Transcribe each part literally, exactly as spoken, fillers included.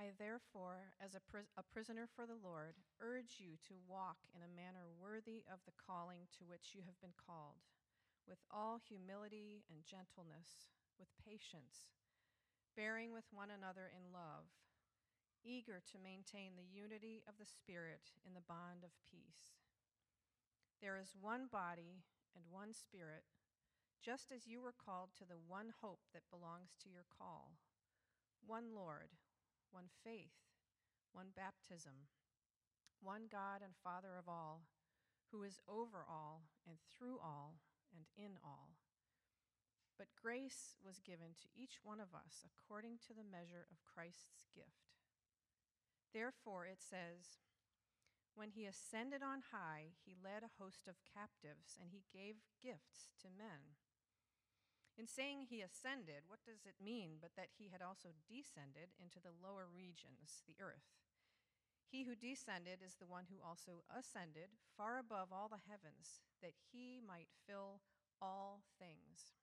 I therefore, as a, pris- a prisoner for the Lord, urge you to walk in a manner worthy of the calling to which you have been called, with all humility and gentleness, with patience, bearing with one another in love, eager to maintain the unity of the Spirit in the bond of peace. There is one body and one Spirit, just as you were called to the one hope that belongs to your call, one Lord, one faith, one baptism, one God and Father of all, who is over all and through all and in all. But grace was given to each one of us according to the measure of Christ's gift. Therefore it says, when he ascended on high, he led a host of captives, and he gave gifts to men. In saying he ascended, what does it mean but that he had also descended into the lower regions, the earth? He who descended is the one who also ascended far above all the heavens, that he might fill all things.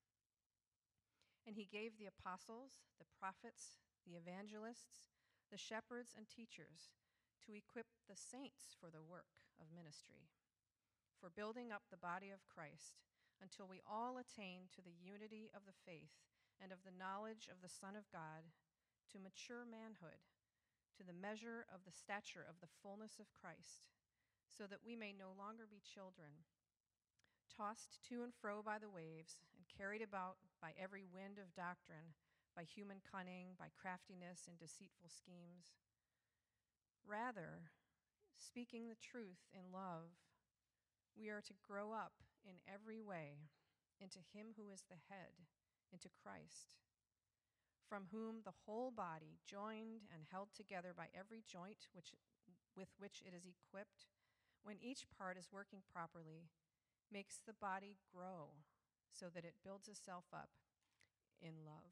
And he gave the apostles, the prophets, the evangelists, the shepherds and teachers to equip the saints for the work of ministry, for building up the body of Christ, until we all attain to the unity of the faith and of the knowledge of the Son of God, to mature manhood, to the measure of the stature of the fullness of Christ, so that we may no longer be children, tossed to and fro by the waves and carried about by every wind of doctrine, by human cunning, by craftiness and deceitful schemes. Rather, speaking the truth in love, we are to grow up in every way into him who is the head, into Christ, from whom the whole body, joined and held together by every joint which, with which it is equipped, when each part is working properly, makes the body grow so that it builds itself up in love.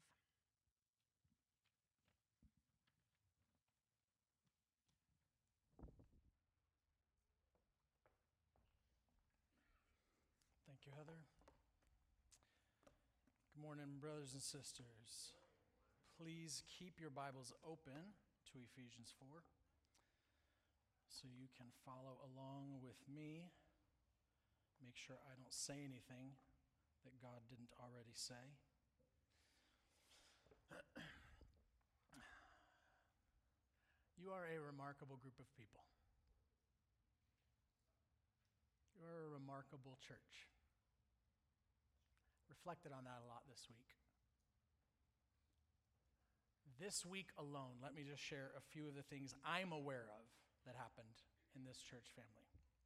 Thank you, Heather. Good morning, brothers and sisters. Please keep your Bibles open to Ephesians four so you can follow along with me. Make sure I don't say anything that God didn't already say. You are a remarkable group of people. You are a remarkable church. Reflected on that a lot this week. This week alone, let me just share a few of the things I'm aware of that happened in this church family.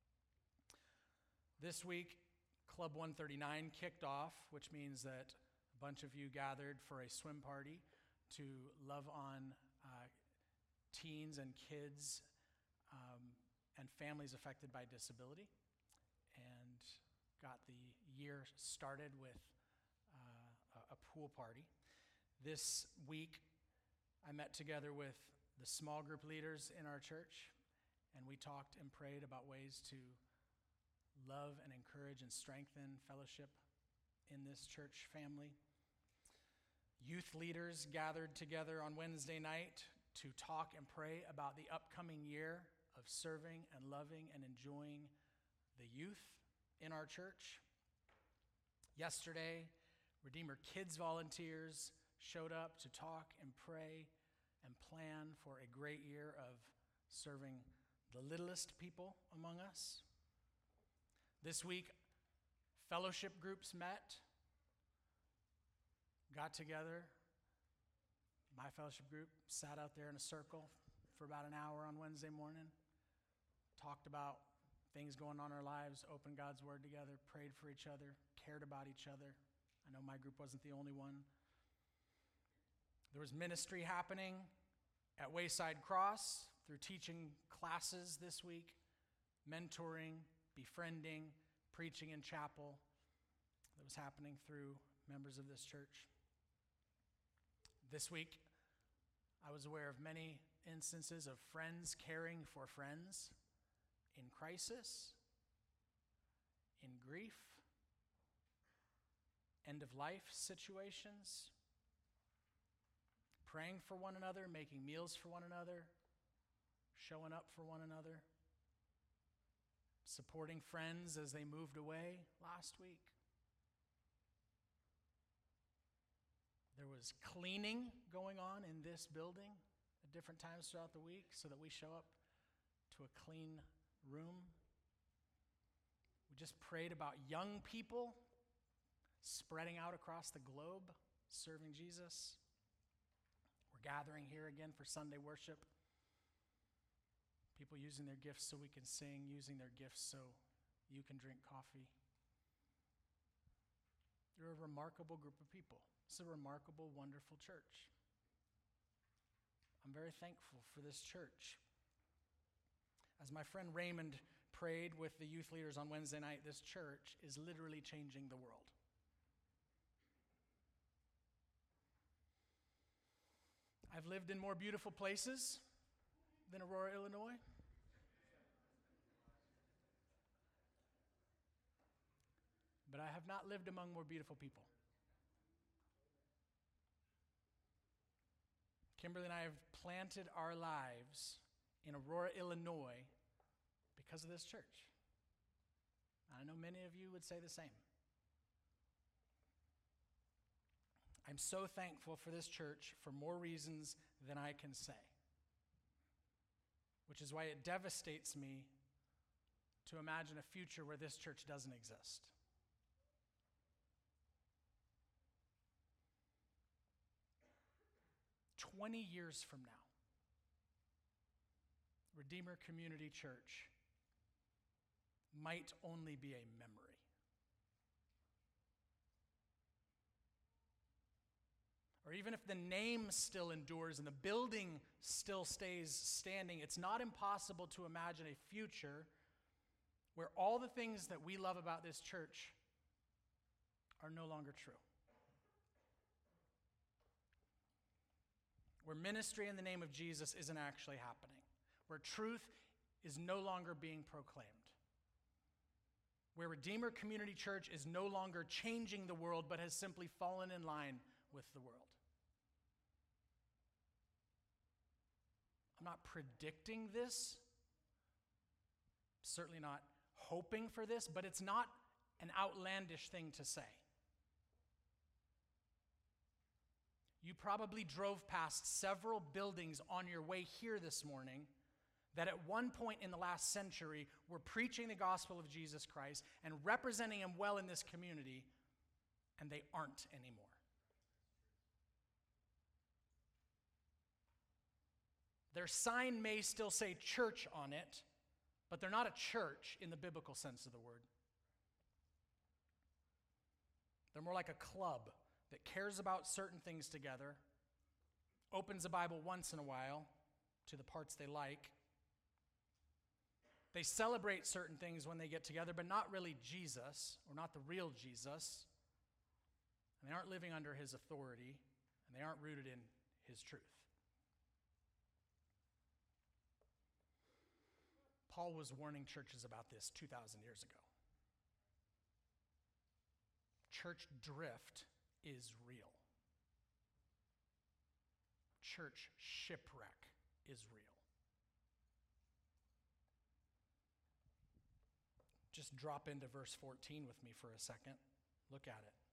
This week, Club one thirty-nine kicked off, which means that a bunch of you gathered for a swim party to love on uh, teens and kids um, and families affected by disability, and got the year started with uh, a, a pool party. This week, I met together with the small group leaders in our church, and we talked and prayed about ways to love and encourage and strengthen fellowship in this church family. Youth leaders gathered together on Wednesday night to talk and pray about the upcoming year of serving and loving and enjoying the youth in our church. Yesterday, Redeemer Kids volunteers showed up to talk and pray and plan for a great year of serving the littlest people among us. This week, fellowship groups met, got together. My fellowship group sat out there in a circle for about an hour on Wednesday morning, talked about things going on in our lives, opened God's word together, prayed for each other, cared about each other. I know my group wasn't the only one. There was ministry happening at Wayside Cross through teaching classes this week, mentoring, befriending, preaching in chapel that was happening through members of this church. This week, I was aware of many instances of friends caring for friends in crisis, in grief, end-of-life situations, praying for one another, making meals for one another, showing up for one another, supporting friends as they moved away last week. There was cleaning going on in this building at different times throughout the week so that we show up to a clean room. We just prayed about young people spreading out across the globe, serving Jesus. We're gathering here again for Sunday worship. People using their gifts so we can sing, using their gifts so you can drink coffee. You're a remarkable group of people. It's a remarkable, wonderful church. I'm very thankful for this church. As my friend Raymond prayed with the youth leaders on Wednesday night, this church is literally changing the world. I've lived in more beautiful places than Aurora, Illinois. But I have not lived among more beautiful people. Kimberly and I have planted our lives in Aurora, Illinois because of this church. I know many of you would say the same. I'm so thankful for this church for more reasons than I can say, which is why it devastates me to imagine a future where this church doesn't exist. twenty years from now, Redeemer Community Church might only be a memory. Or even if the name still endures and the building still stays standing, it's not impossible to imagine a future where all the things that we love about this church are no longer true. Where ministry in the name of Jesus isn't actually happening. Where truth is no longer being proclaimed. Where Redeemer Community Church is no longer changing the world, but has simply fallen in line with the world. I'm not predicting this, certainly not hoping for this, but it's not an outlandish thing to say. You probably drove past several buildings on your way here this morning that at one point in the last century were preaching the gospel of Jesus Christ and representing him well in this community, and they aren't anymore. Their sign may still say church on it, but they're not a church in the biblical sense of the word. They're more like a club that cares about certain things together, opens the Bible once in a while to the parts they like. They celebrate certain things when they get together, but not really Jesus, or not the real Jesus. And they aren't living under his authority, and they aren't rooted in his truth. Paul was warning churches about this two thousand years ago. Church drift is real. Church shipwreck is real. Just drop into verse fourteen with me for a second. Look at it.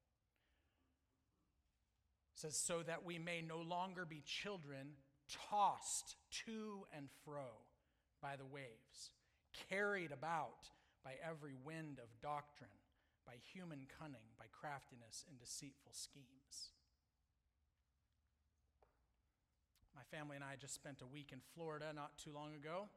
It says, so that we may no longer be children tossed to and fro by the waves, carried about by every wind of doctrine, by human cunning, by craftiness and deceitful schemes. My family and I just spent a week in Florida not too long ago.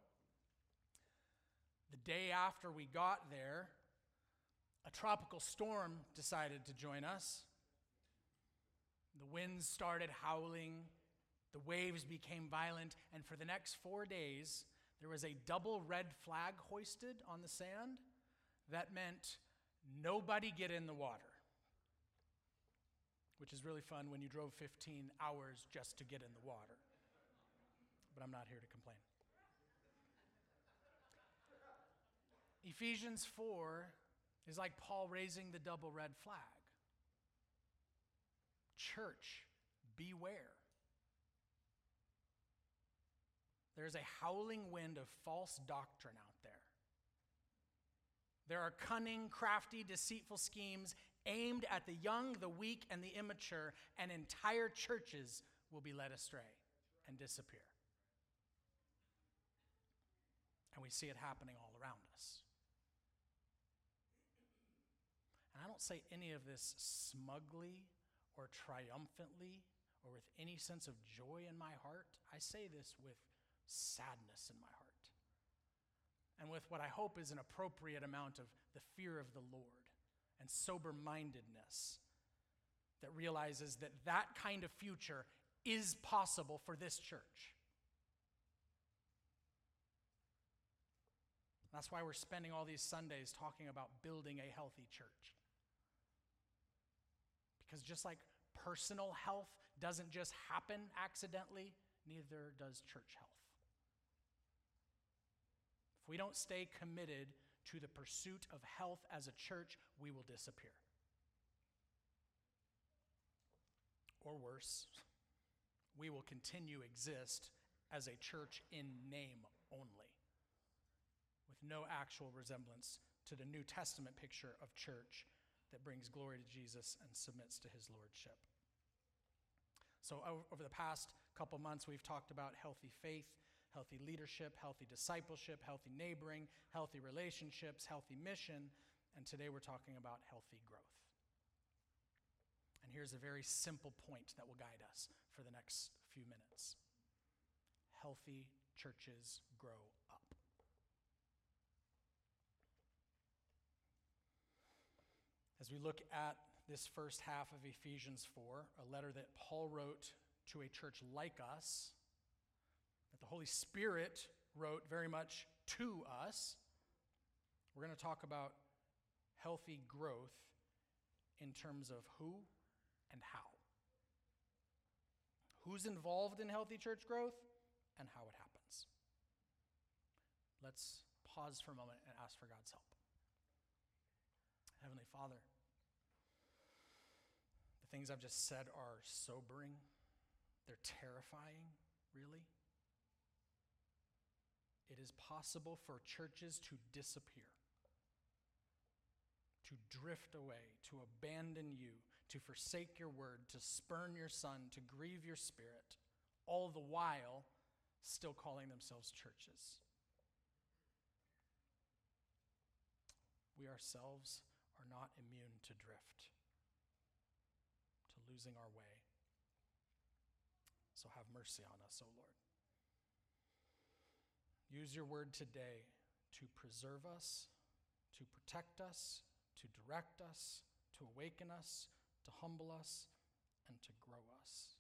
The day after we got there, a tropical storm decided to join us. The winds started howling, the waves became violent, and for the next four days, there was a double red flag hoisted on the sand. That meant nobody get in the water, which is really fun when you drove fifteen hours just to get in the water. But I'm not here to complain. Ephesians four is like Paul raising the double red flag. Church, beware. There's a howling wind of false doctrine out there. There are cunning, crafty, deceitful schemes aimed at the young, the weak, and the immature, and entire churches will be led astray and disappear. And we see it happening all around us. And I don't say any of this smugly or triumphantly or with any sense of joy in my heart. I say this with sadness in my heart. And with what I hope is an appropriate amount of the fear of the Lord and sober-mindedness that realizes that that kind of future is possible for this church. That's why we're spending all these Sundays talking about building a healthy church. Because just like personal health doesn't just happen accidentally, neither does church health. If we don't stay committed to the pursuit of health as a church, we will disappear. Or worse, we will continue to exist as a church in name only, with no actual resemblance to the New Testament picture of church that brings glory to Jesus and submits to his lordship. So over the past couple months, we've talked about healthy faith, healthy leadership, healthy discipleship, healthy neighboring, healthy relationships, healthy mission, and today we're talking about healthy growth. And here's a very simple point that will guide us for the next few minutes. Healthy churches grow up. As we look at this first half of Ephesians four, a letter that Paul wrote to a church like us, that the Holy Spirit wrote very much to us, we're going to talk about healthy growth in terms of who and how. Who's involved in healthy church growth and how it happens. Let's pause for a moment and ask for God's help. Heavenly Father, the things I've just said are sobering. They're terrifying, really. It is possible for churches to disappear, to drift away, to abandon you, to forsake your word, to spurn your Son, to grieve your Spirit, all the while still calling themselves churches. We ourselves are not immune to drift, to losing our way. So have mercy on us, O Lord. Use your word today to preserve us, to protect us, to direct us, to awaken us, to humble us, and to grow us.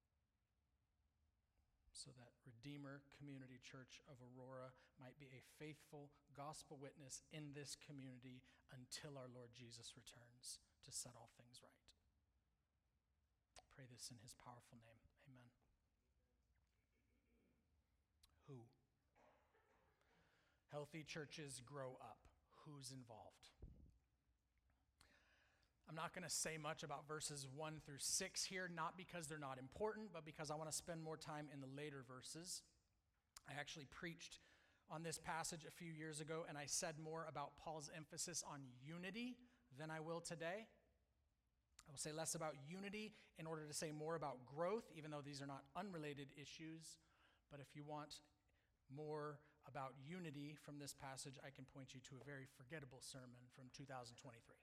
So that Redeemer Community Church of Aurora might be a faithful gospel witness in this community until our Lord Jesus returns to set all things right. I pray this in his powerful name. Amen. Who? Healthy churches grow up. Who's involved? I'm not going to say much about verses one through six here, not because they're not important, but because I want to spend more time in the later verses. I actually preached on this passage a few years ago, and I said more about Paul's emphasis on unity than I will today. I will say less about unity in order to say more about growth, even though these are not unrelated issues. But if you want more about unity from this passage, I can point you to a very forgettable sermon from two thousand twenty-three.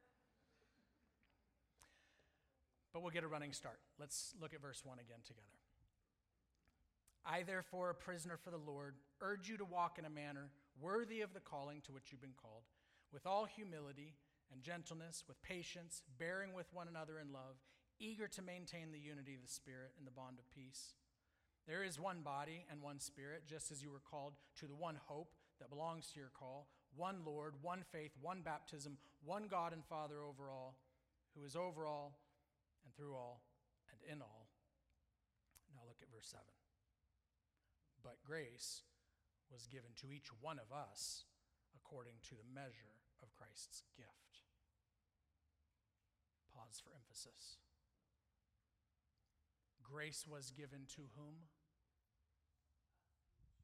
But we'll get a running start. Let's look at verse one again together. I, therefore, a prisoner for the Lord, urge you to walk in a manner worthy of the calling to which you've been called, with all humility and gentleness, with patience, bearing with one another in love, eager to maintain the unity of the Spirit in the bond of peace. There is one body and one Spirit, just as you were called to the one hope that belongs to your call, one Lord, one faith, one baptism, one God and Father over all, who is over all and through all and in all. Now look at verse seven. But grace was given to each one of us according to the measure of Christ's gift. Pause for emphasis. Grace was given to whom?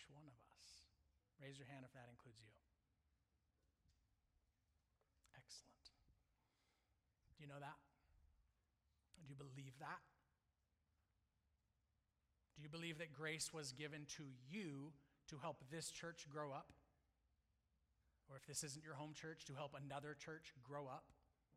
Each one of us. Raise your hand if that includes you. Excellent. Do you know that? Do you believe that? Do you believe that grace was given to you to help this church grow up? Or if this isn't your home church, to help another church grow up?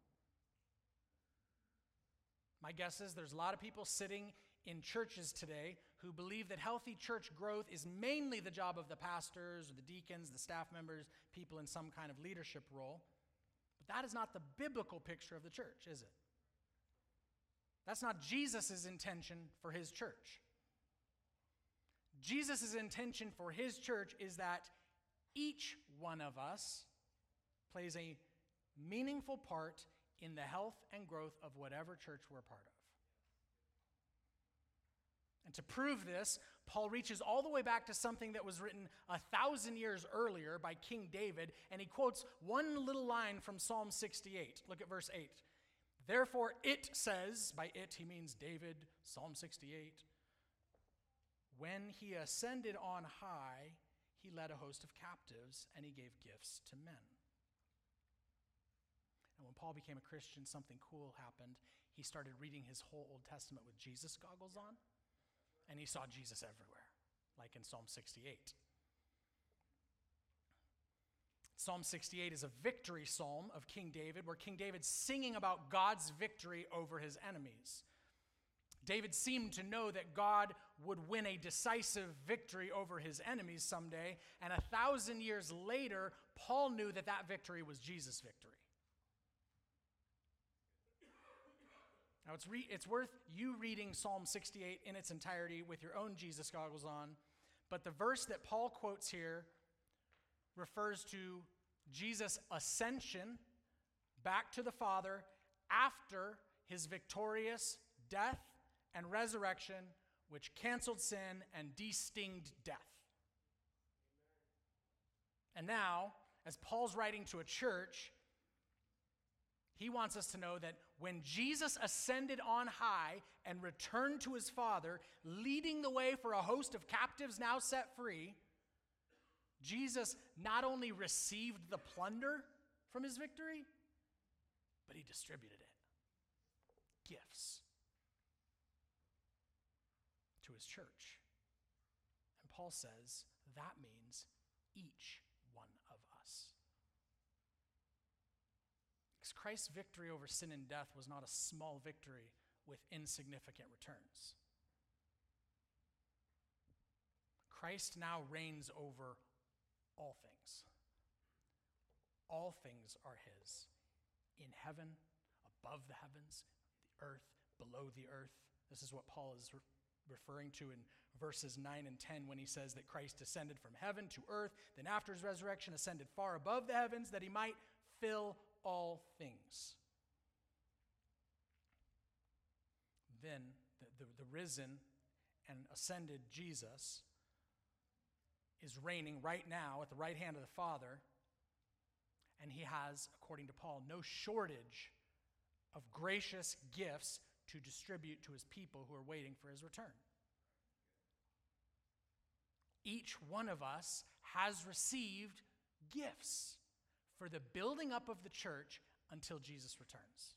My guess is there's a lot of people sitting in churches today who believe that healthy church growth is mainly the job of the pastors or the deacons, the staff members, people in some kind of leadership role. But that is not the biblical picture of the church, is it? That's not Jesus' intention for his church. Jesus' intention for his church is that each one of us plays a meaningful part in the health and growth of whatever church we're part of. And to prove this, Paul reaches all the way back to something that was written a thousand years earlier by King David, and he quotes one little line from Psalm sixty-eight. Look at verse eight. Therefore it says, by it he means David, Psalm sixty-eight, when he ascended on high, he led a host of captives, and he gave gifts to men. And when Paul became a Christian, something cool happened. He started reading his whole Old Testament with Jesus goggles on, and he saw Jesus everywhere, like in Psalm sixty-eight. Psalm sixty-eight is a victory psalm of King David, where King David's singing about God's victory over his enemies. David seemed to know that God would win a decisive victory over his enemies someday, and a thousand years later, Paul knew that that victory was Jesus' victory. Now, it's, re- it's worth you reading Psalm sixty-eight in its entirety with your own Jesus goggles on, but the verse that Paul quotes here refers to Jesus' ascension back to the Father after his victorious death and resurrection, which canceled sin and destinged death. And now, as Paul's writing to a church, he wants us to know that when Jesus ascended on high and returned to his Father, leading the way for a host of captives now set free, Jesus not only received the plunder from his victory, but he distributed it. Gifts. To his church. And Paul says that means each one of us. Because Christ's victory over sin and death was not a small victory with insignificant returns. Christ now reigns over all things. All things are his. In heaven, above the heavens, the earth, below the earth. This is what Paul is re- referring to in verses nine and ten when he says that Christ descended from heaven to earth, then after his resurrection ascended far above the heavens that he might fill all things. Then the, the, the risen and ascended Jesus is reigning right now at the right hand of the Father, and he has, according to Paul, no shortage of gracious gifts to distribute to his people who are waiting for his return. Each one of us has received gifts for the building up of the church until Jesus returns.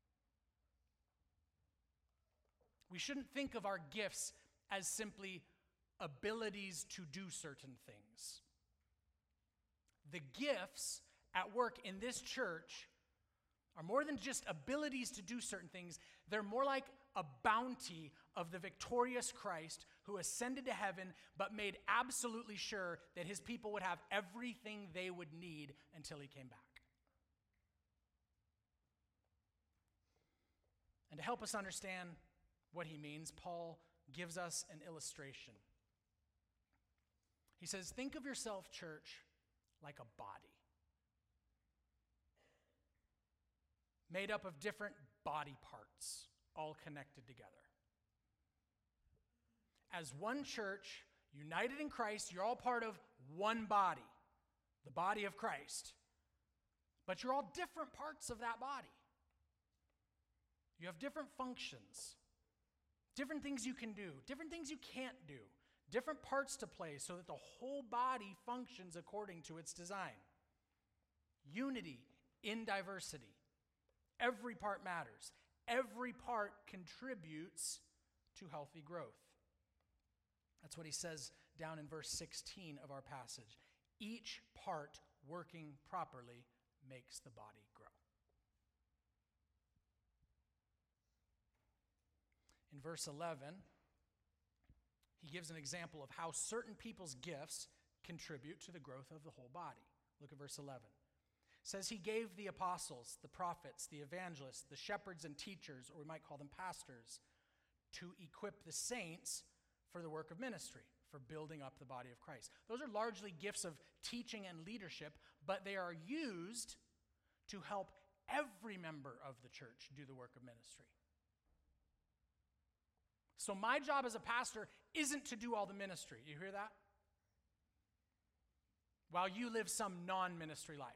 We shouldn't think of our gifts as simply abilities to do certain things. The gifts at work in this church are more than just abilities to do certain things. They're more like a bounty of the victorious Christ who ascended to heaven but made absolutely sure that his people would have everything they would need until he came back. And to help us understand what he means, Paul gives us an illustration. He says, think of yourself, church, like a body. Made up of different body parts, all connected together. As one church, united in Christ, you're all part of one body, the body of Christ. But you're all different parts of that body. You have different functions, different things you can do, different things you can't do, different parts to play so that the whole body functions according to its design. Unity in diversity. Every part matters. Every part contributes to healthy growth. That's what he says down in verse sixteen of our passage. Each part working properly makes the body grow. In verse eleven, he gives an example of how certain people's gifts contribute to the growth of the whole body. Look at verse eleven. It says he gave the apostles, the prophets, the evangelists, the shepherds and teachers, or we might call them pastors, to equip the saints for the work of ministry, for building up the body of Christ. Those are largely gifts of teaching and leadership, but they are used to help every member of the church do the work of ministry. So my job as a pastor isn't to do all the ministry. You hear that? While you live some non-ministry life.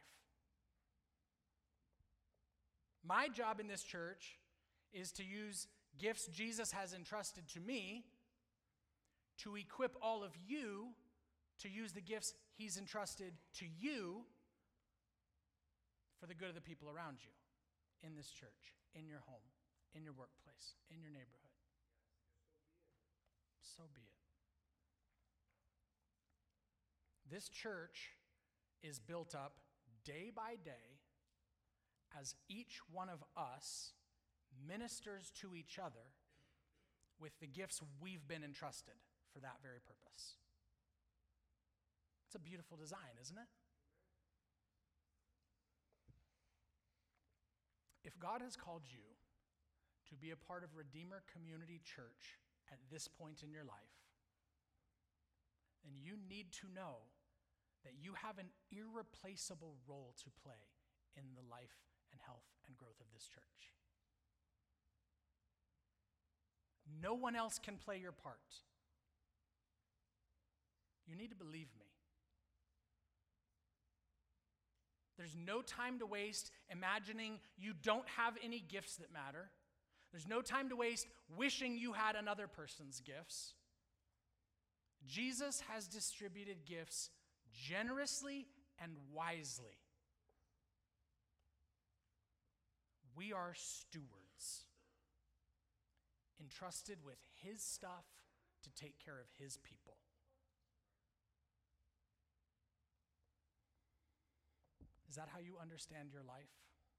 My job in this church is to use gifts Jesus has entrusted to me to equip all of you to use the gifts he's entrusted to you for the good of the people around you in this church, in your home, in your workplace, in your neighborhood. So be it. This church is built up day by day as each one of us ministers to each other with the gifts we've been entrusted for that very purpose. It's a beautiful design, isn't it? If God has called you to be a part of Redeemer Community Church at this point in your life, then you need to know that you have an irreplaceable role to play in the life and health and growth of this church. No one else can play your part. You need to believe me. There's no time to waste imagining you don't have any gifts that matter. There's no time to waste wishing you had another person's gifts. Jesus has distributed gifts generously and wisely. We are stewards, entrusted with his stuff to take care of his people. Is that how you understand your life?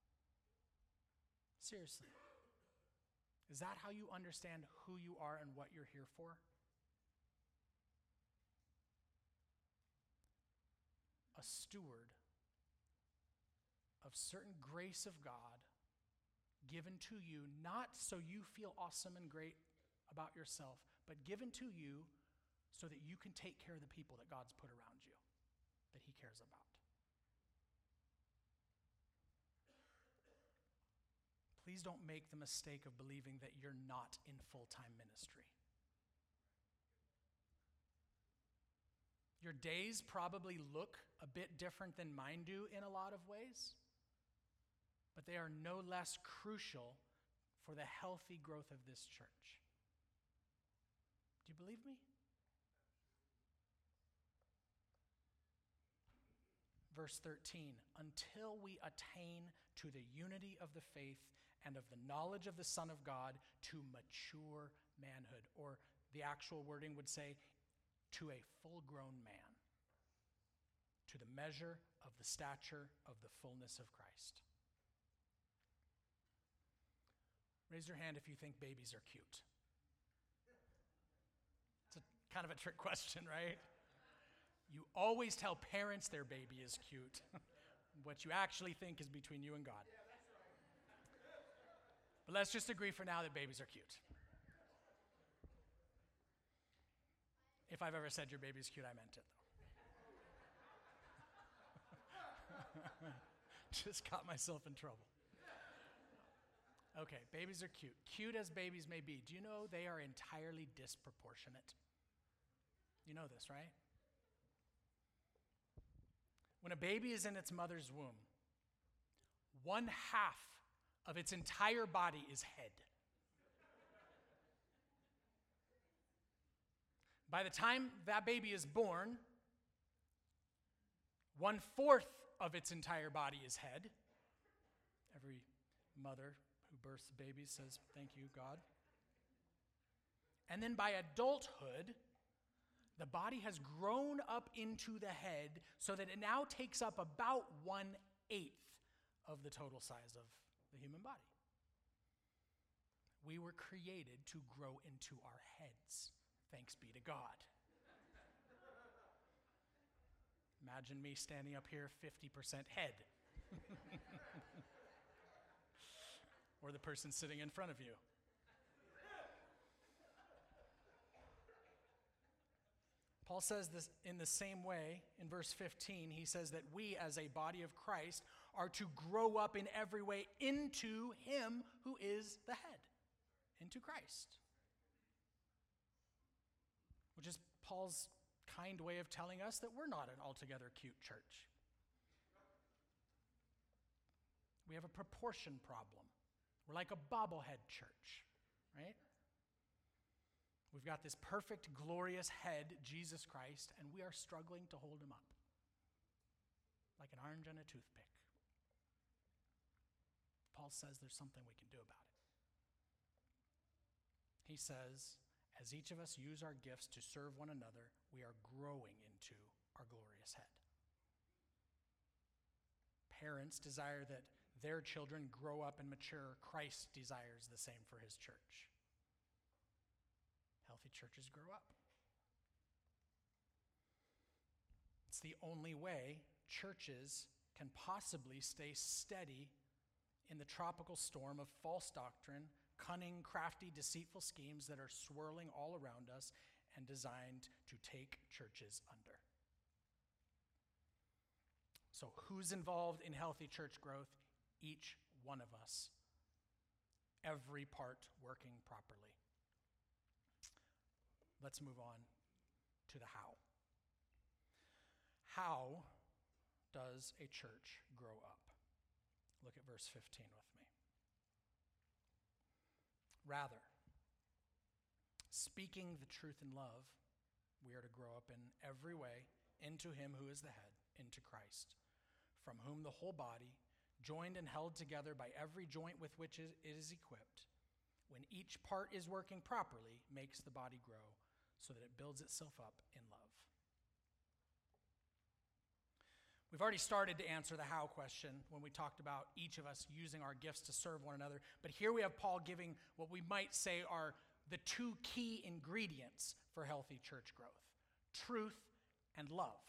Seriously. Is that how you understand who you are and what you're here for? A steward of certain grace of God given to you, not so you feel awesome and great about yourself, but given to you so that you can take care of the people that God's put around you, that he cares about. Please don't make the mistake of believing that you're not in full-time ministry. Your days probably look a bit different than mine do in a lot of ways, but they are no less crucial for the healthy growth of this church. Do you believe me? Verse thirteen, until we attain to the unity of the faith and of the knowledge of the Son of God, to mature manhood, or the actual wording would say, to a full-grown man, to the measure of the stature of the fullness of Christ. Raise your hand if you think babies are cute. It's a kind of a trick question, right? You always tell parents their baby is cute. What you actually think is between you and God. But let's just agree for now that babies are cute. If I've ever said your baby's cute, I meant it, though. Just got myself in trouble. Okay, babies are cute. Cute as babies may be, do you know they are entirely disproportionate? You know this, right? When a baby is in its mother's womb, one half of its entire body is head. By the time that baby is born, one-fourth of its entire body is head. Every mother who births a baby says, "Thank you, God." And then by adulthood, the body has grown up into the head so that it now takes up about one-eighth of the total size of the human body. We were created to grow into our heads. Thanks be to God. Imagine me standing up here, fifty percent head. Or the person sitting in front of you. Paul says this in the same way in verse fifteen. He says that we as a body of Christ are to grow up in every way into him who is the head, into Christ. Which is Paul's kind way of telling us that we're not an altogether cute church. We have a proportion problem. We're like a bobblehead church, right? We've got this perfect, glorious head, Jesus Christ, and we are struggling to hold him up like an orange and a toothpick. Paul says there's something we can do about it. He says, as each of us use our gifts to serve one another, we are growing into our glorious head. Parents desire that their children grow up and mature. Christ desires the same for his church. Healthy churches grow up. It's the only way churches can possibly stay steady in the tropical storm of false doctrine, cunning, crafty, deceitful schemes that are swirling all around us and designed to take churches under. So who's involved in healthy church growth? Each one of us. Every part working properly. Let's move on to the how. How does a church grow up? Look at verse fifteen with me. Rather, speaking the truth in love, we are to grow up in every way into him who is the head, into Christ, from whom the whole body, joined and held together by every joint with which it is equipped, when each part is working properly, makes the body grow so that it builds itself up in love. We've already started to answer the how question when we talked about each of us using our gifts to serve one another. But here we have Paul giving what we might say are the two key ingredients for healthy church growth: truth and love.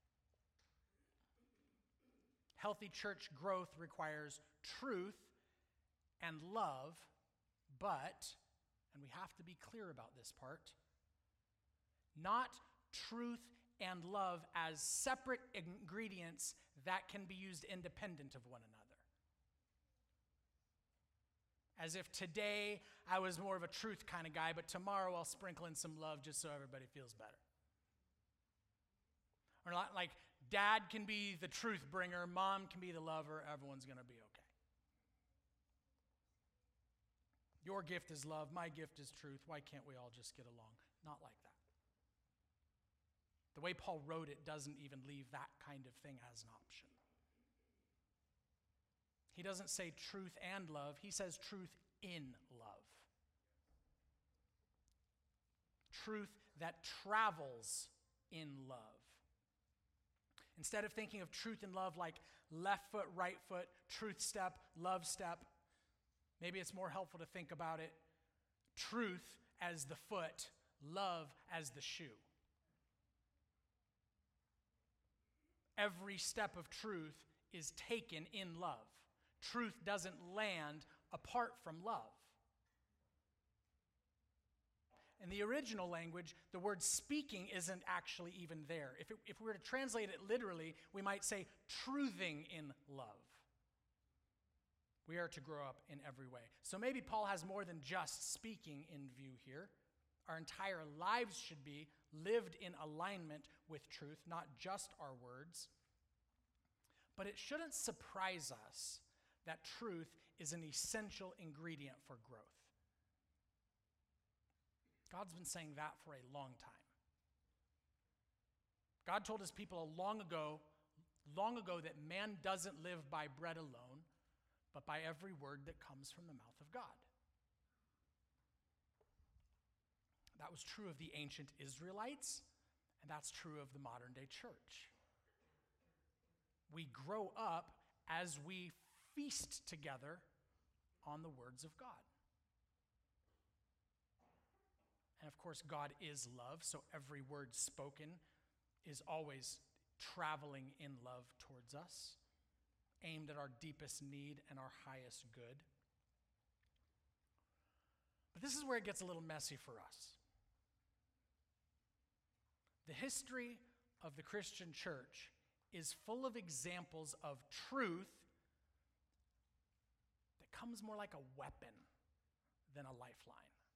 Healthy church growth requires truth and love, but, and we have to be clear about this part, not truth and love as separate ingredients that can be used independent of one another. As if today I was more of a truth kind of guy, but tomorrow I'll sprinkle in some love just so everybody feels better. Or not like dad can be the truth bringer, mom can be the lover, everyone's going to be okay. Your gift is love, my gift is truth. Why can't we all just get along? Not like that. The way Paul wrote it doesn't even leave that kind of thing as an option. He doesn't say truth and love, he says truth in love. Truth that travels in love. Instead of thinking of truth and love like left foot, right foot, truth step, love step, maybe it's more helpful to think about it truth as the foot, love as the shoe. Every step of truth is taken in love. Truth doesn't land apart from love. In the original language, the word speaking isn't actually even there. If, it, if we were to translate it literally, we might say truthing in love. We are to grow up in every way. So maybe Paul has more than just speaking in view here. Our entire lives should be lived in alignment with truth, not just our words. But it shouldn't surprise us that truth is an essential ingredient for growth. God's been saying that for a long time. God told his people long ago, long ago that man doesn't live by bread alone, but by every word that comes from the mouth of God. That was true of the ancient Israelites, and that's true of the modern day church. We grow up as we feast together on the words of God. And of course, God is love, so every word spoken is always traveling in love towards us, aimed at our deepest need and our highest good. But this is where it gets a little messy for us. The history of the Christian church is full of examples of truth that comes more like a weapon than a lifeline.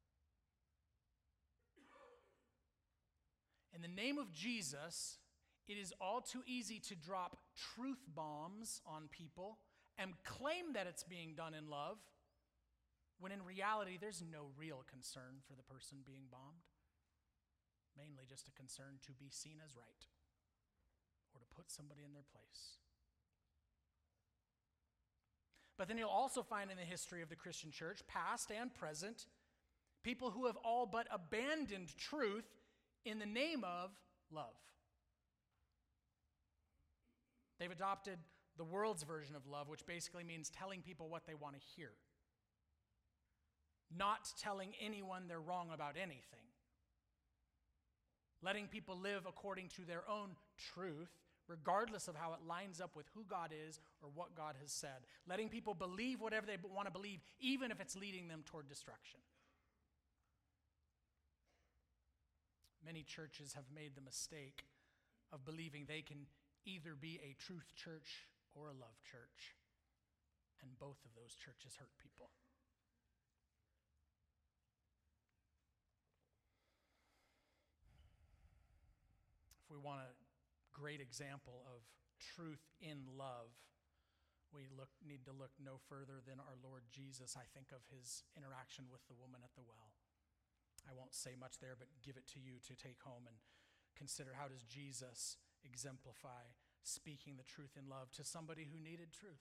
In the name of Jesus, it is all too easy to drop truth bombs on people and claim that it's being done in love, when in reality, there's no real concern for the person being bombed. Mainly just a concern to be seen as right or to put somebody in their place. But then you'll also find in the history of the Christian church, past and present, people who have all but abandoned truth in the name of love. They've adopted the world's version of love, which basically means telling people what they want to hear, not telling anyone they're wrong about anything, letting people live according to their own truth, regardless of how it lines up with who God is or what God has said, letting people believe whatever they want to believe, even if it's leading them toward destruction. Many churches have made the mistake of believing they can either be a truth church or a love church, and both of those churches hurt people. If we want a great example of truth in love, we look, need to look no further than our Lord Jesus. I think of his interaction with the woman at the well. I won't say much there, but give it to you to take home and consider, how does Jesus exemplify speaking the truth in love to somebody who needed truth,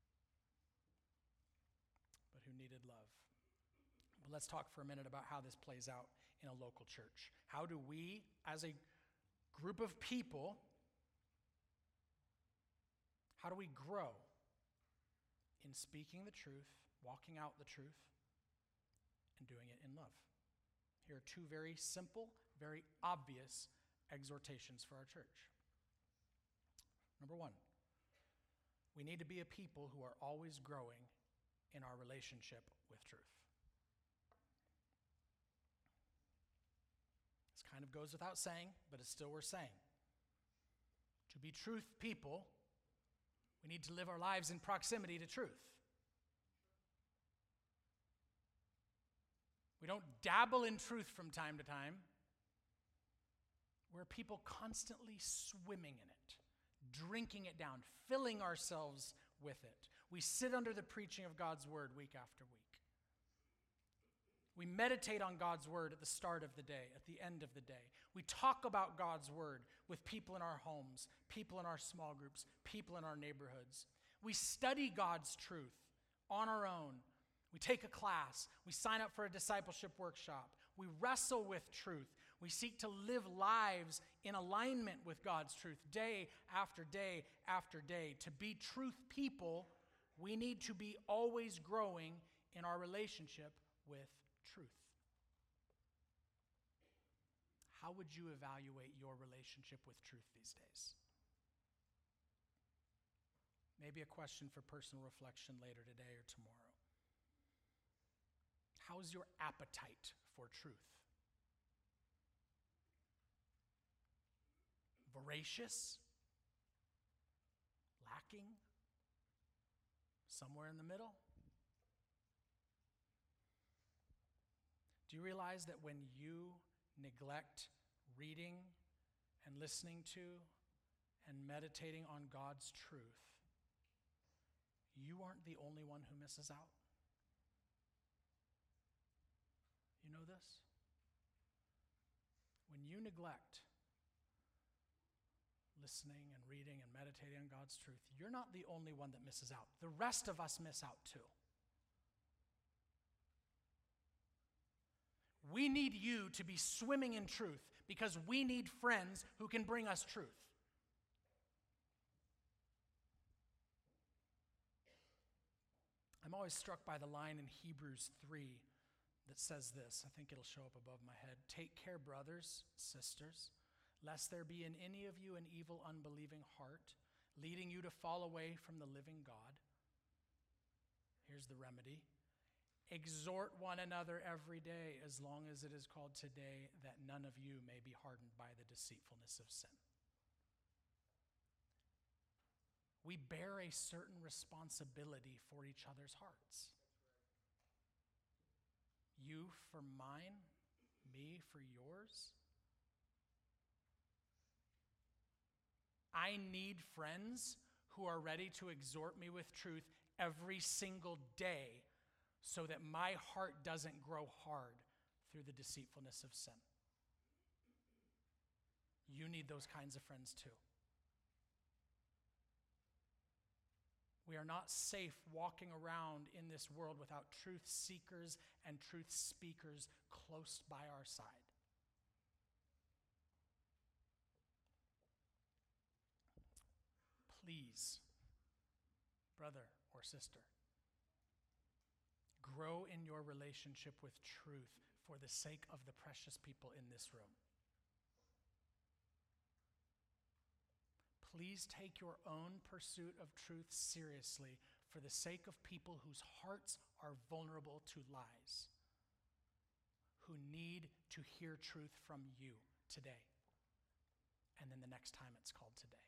but who needed love. But let's talk for a minute about how this plays out in a local church. How do we, as a group of people, how do we grow in speaking the truth, walking out the truth, and doing it in love? Here are two very simple, very obvious exhortations for our church. Number one, we need to be a people who are always growing in our relationship with truth. This kind of goes without saying, but it's still worth saying. To be truth people, we need to live our lives in proximity to truth. We don't dabble in truth from time to time. We're people constantly swimming in it, drinking it down, filling ourselves with it. We sit under the preaching of God's word week after week. We meditate on God's word at the start of the day, at the end of the day. We talk about God's word with people in our homes, people in our small groups, people in our neighborhoods. We study God's truth on our own. We take a class. We sign up for a discipleship workshop. We wrestle with truth. We seek to live lives in alignment with God's truth day after day after day. To be truth people, we need to be always growing in our relationship with truth. How would you evaluate your relationship with truth these days? Maybe a question for personal reflection later today or tomorrow. How's your appetite for truth? Voracious? Lacking? Somewhere in the middle? Do you realize that when you neglect reading and listening to and meditating on God's truth, you aren't the only one who misses out? You know this? When you neglect listening and reading and meditating on God's truth, you're not the only one that misses out. The rest of us miss out too. We need you to be swimming in truth because we need friends who can bring us truth. I'm always struck by the line in Hebrews three that says this. I think it'll show up above my head. Take care, brothers, sisters, lest there be in any of you an evil, unbelieving heart, leading you to fall away from the living God. Here's the remedy. Exhort one another every day, as long as it is called today, that none of you may be hardened by the deceitfulness of sin. We bear a certain responsibility for each other's hearts. You for mine, me for yours. I need friends who are ready to exhort me with truth every single day, so that my heart doesn't grow hard through the deceitfulness of sin. You need those kinds of friends too. We are not safe walking around in this world without truth seekers and truth speakers close by our side. Please, brother or sister, grow in your relationship with truth for the sake of the precious people in this room. Please take your own pursuit of truth seriously for the sake of people whose hearts are vulnerable to lies, who need to hear truth from you today, and then the next time it's called today.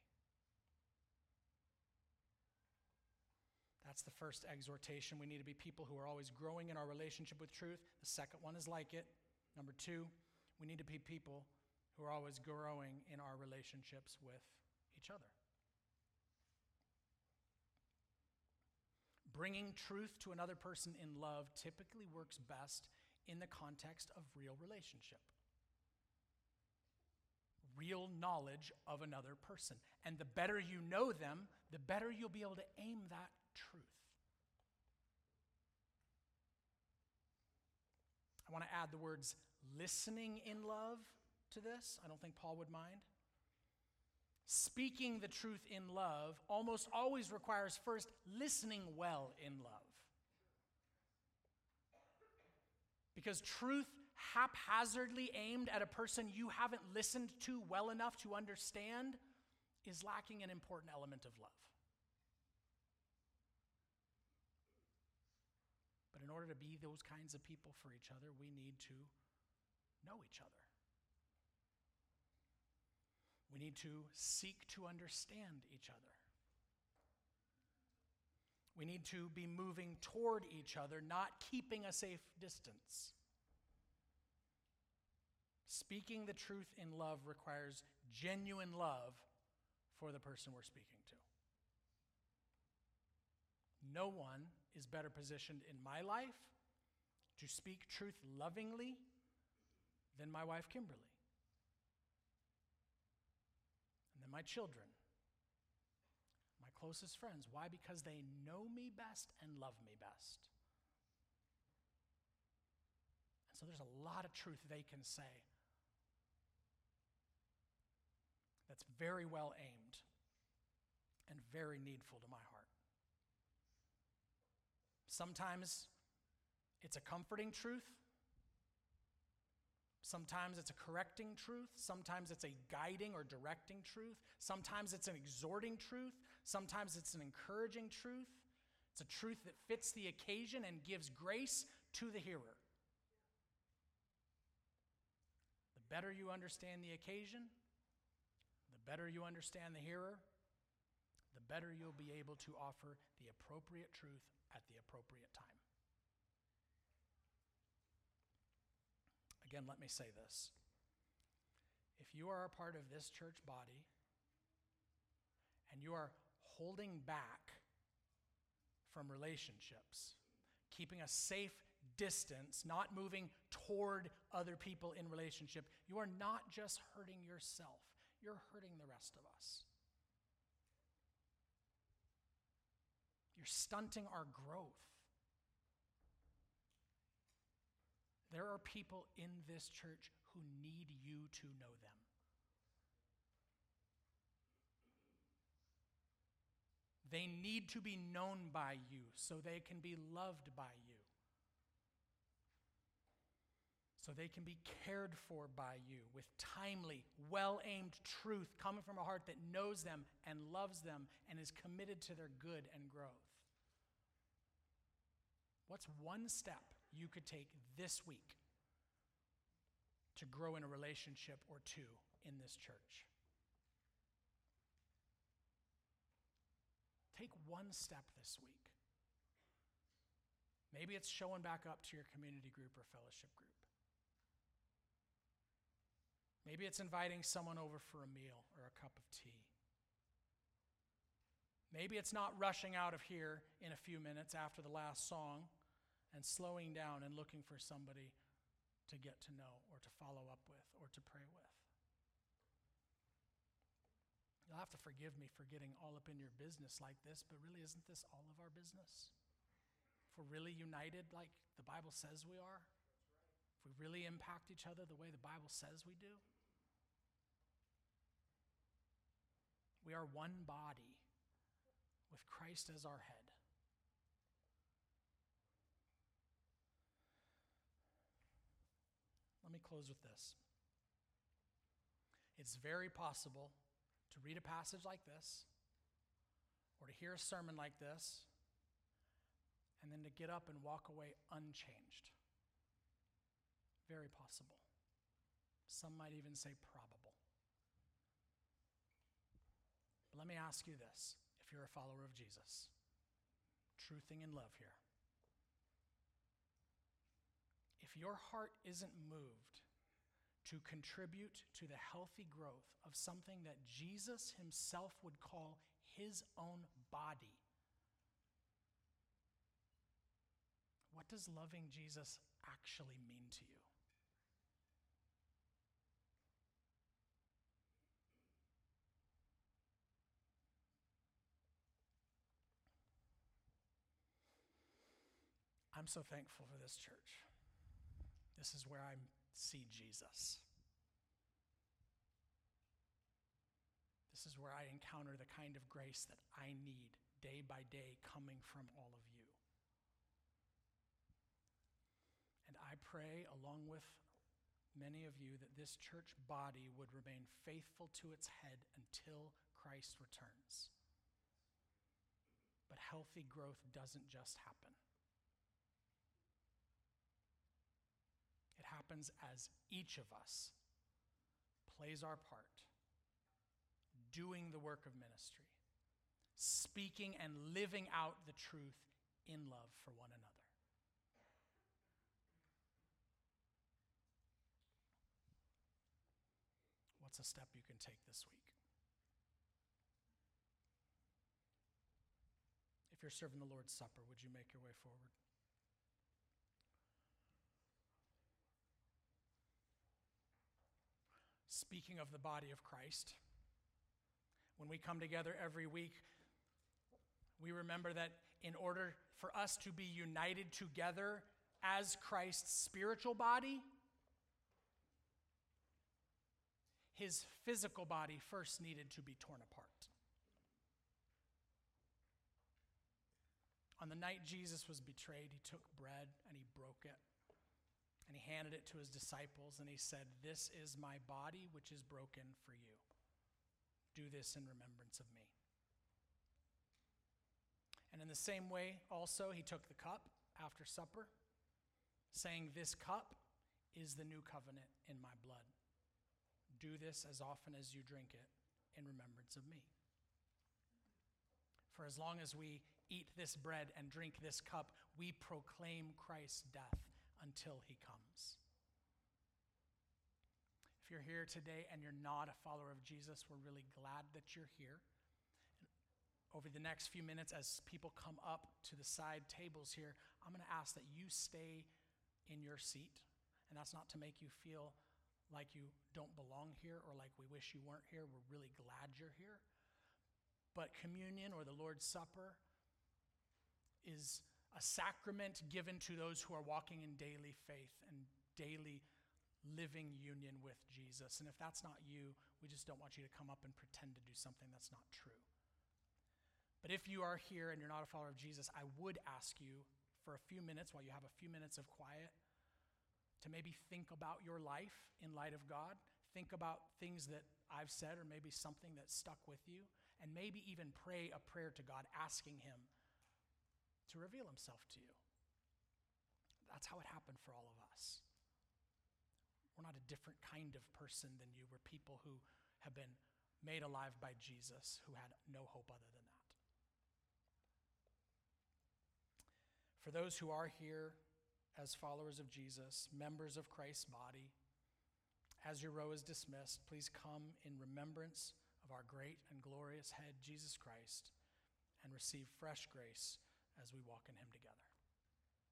That's the first exhortation. We need to be people who are always growing in our relationship with truth. The second one is like it. Number two, we need to be people who are always growing in our relationships with each other. Bringing truth to another person in love typically works best in the context of real relationship. Real knowledge of another person. And the better you know them, the better you'll be able to aim that truth. I want to add the words listening in love to this. I don't think Paul would mind. Speaking the truth in love almost always requires first listening well in love. Because truth haphazardly aimed at a person you haven't listened to well enough to understand is lacking an important element of love. But in order to be those kinds of people for each other, we need to know each other. We need to seek to understand each other. We need to be moving toward each other, not keeping a safe distance. Speaking the truth in love requires genuine love for the person we're speaking to. No one is better positioned in my life to speak truth lovingly than my wife, Kimberly. And then my children, my closest friends. Why? Because they know me best and love me best. And so there's a lot of truth they can say that's very well aimed and very needful to my heart. Sometimes it's a comforting truth. Sometimes it's a correcting truth. Sometimes it's a guiding or directing truth. Sometimes it's an exhorting truth. Sometimes it's an encouraging truth. It's a truth that fits the occasion and gives grace to the hearer. The better you understand the occasion, the better you understand the hearer, the better you'll be able to offer the appropriate truth at the appropriate time. Again, let me say this. If you are a part of this church body and you are holding back from relationships, keeping a safe distance, not moving toward other people in relationship, you are not just hurting yourself. you're hurting the rest of us. You're stunting our growth. There are people in this church who need you to know them. They need to be known by you so they can be loved by you. So they can be cared for by you with timely, well-aimed truth coming from a heart that knows them and loves them and is committed to their good and growth. What's one step you could take this week to grow in a relationship or two in this church? Take one step this week. Maybe it's showing back up to your community group or fellowship group. Maybe it's inviting someone over for a meal or a cup of tea. Maybe it's not rushing out of here in a few minutes after the last song and slowing down and looking for somebody to get to know or to follow up with or to pray with. You'll have to forgive me for getting all up in your business like this, but really, isn't this all of our business? If we're really united like the Bible says we are, if we really impact each other the way the Bible says we do, we are one body with Christ as our head. Let me close with this. It's very possible to read a passage like this, or to hear a sermon like this, and then to get up and walk away unchanged. Very possible. Some might even say probable. But let me ask you this, if you're a follower of Jesus. Truthing in love here. If your heart isn't moved to contribute to the healthy growth of something that Jesus himself would call his own body, what does loving Jesus actually mean to you? I'm so thankful for this church. This is where I see Jesus. This is where I encounter the kind of grace that I need day by day coming from all of you. And I pray, along with many of you, that this church body would remain faithful to its head until Christ returns. But healthy growth doesn't just happen. It happens as each of us plays our part, doing the work of ministry, speaking and living out the truth in love for one another. What's a step you can take this week? If you're serving the Lord's Supper, would you make your way forward? Speaking of the body of Christ, when we come together every week, we remember that in order for us to be united together as Christ's spiritual body, his physical body first needed to be torn apart. On the night Jesus was betrayed, he took bread and he broke it. And he handed it to his disciples and he said, "This is my body, which is broken for you. Do this in remembrance of me." And in the same way, also, he took the cup after supper, saying, "This cup is the new covenant in my blood. Do this as often as you drink it in remembrance of me." For as long as we eat this bread and drink this cup, we proclaim Christ's death until he comes. If you're here today and you're not a follower of Jesus, we're really glad that you're here. Over the next few minutes, as people come up to the side tables here, I'm going to ask that you stay in your seat. And that's not to make you feel like you don't belong here or like we wish you weren't here. We're really glad you're here. But communion, or the Lord's Supper, is a sacrament given to those who are walking in daily faith and daily living union with Jesus. And if that's not you, we just don't want you to come up and pretend to do something that's not true. But if you are here and you're not a follower of Jesus, I would ask you for a few minutes, while you have a few minutes of quiet, to maybe think about your life in light of God. Think about things that I've said, or maybe something that stuck with you, and maybe even pray a prayer to God, asking him to reveal himself to you. That's how it happened for all of us. We're not a different kind of person than you. We're people who have been made alive by Jesus, who had no hope other than that. For those who are here as followers of Jesus, members of Christ's body, as your row is dismissed, please come in remembrance of our great and glorious head, Jesus Christ, and receive fresh grace as we walk in him together.